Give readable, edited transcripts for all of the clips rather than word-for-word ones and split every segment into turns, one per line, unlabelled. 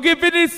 It's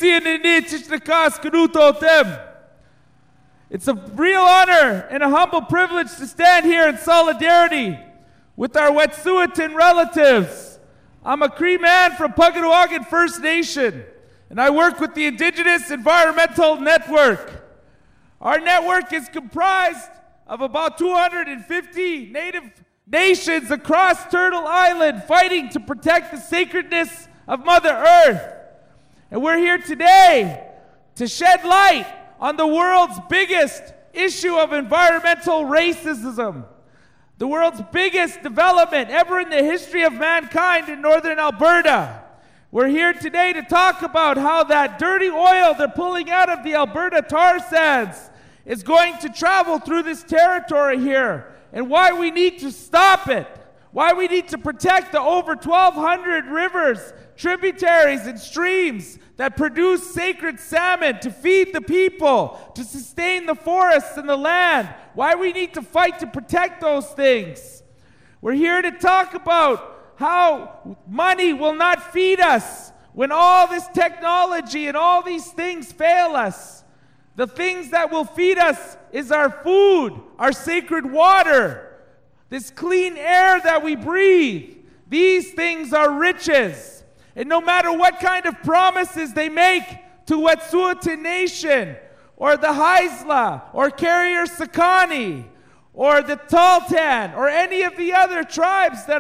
a real honor and a humble privilege to stand here in solidarity with our Wet'suwet'en relatives. I'm a Cree man from Puggaduagan First Nation, and I work with the Indigenous Environmental Network. Our network is comprised of about 250 Native nations across Turtle Island fighting to protect the sacredness of Mother Earth. And we're here today to shed light on the world's biggest issue of environmental racism, the world's biggest development ever in the history of mankind in northern Alberta. We're here today to talk about how that dirty oil they're pulling out of the Alberta tar sands is going to travel through this territory here, and why we need to stop it, why we need to protect the over 1,200 rivers, tributaries, and streams that produce sacred salmon to feed the people, to sustain the forests and the land, why we need to fight to protect those things. We're here to talk about how money will not feed us when all this technology and all these things fail us. The things that will feed us is our food, our sacred water, this clean air that we breathe. These things are riches. And no matter what kind of promises they make to Wet'suwet'en Nation, or the Haisla, or Carrier Sakani, or the Tahltan, or any of the other tribes that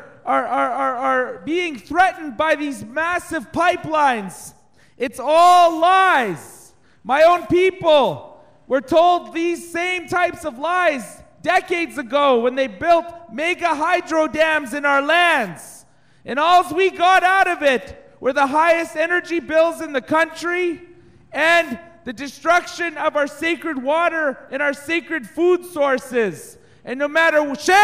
are being threatened by these massive pipelines, it's all lies. My own people were told these same types of lies decades ago when they built mega hydro dams in our lands. And all we got out of it were the highest energy bills in the country and the destruction of our sacred water and our sacred food sources. And no matter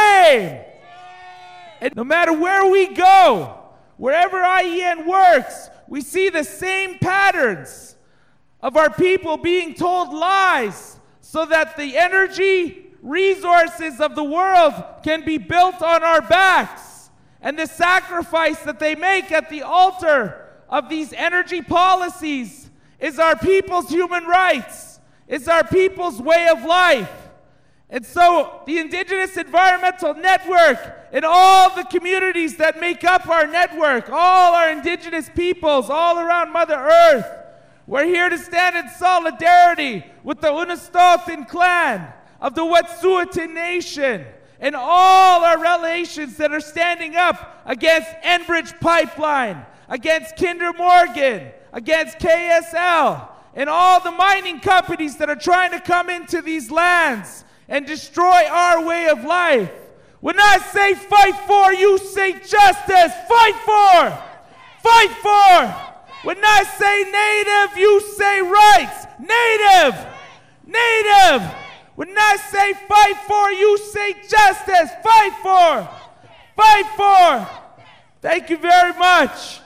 and no matter where we go, wherever IEN works, we see the same patterns of our people being told lies so that the energy resources of the world can be built on our backs. And the sacrifice that they make at the altar of these energy policies is our people's human rights, is our people's way of life. And so the Indigenous Environmental Network and all the communities that make up our network, all our Indigenous peoples all around Mother Earth, we're here to stand in solidarity with the Unist'ot'en clan of the Wet'suwet'en Nation and all our relations that are standing up against Enbridge Pipeline, against Kinder Morgan, against KSL, and all the mining companies that are trying to come into these lands and destroy our way of life. When I say fight for, you say justice. Fight for! Fight for! When I say native, you say rights. Native! Native! When I say fight for, you say justice. Fight for! Fight for! Thank you very much.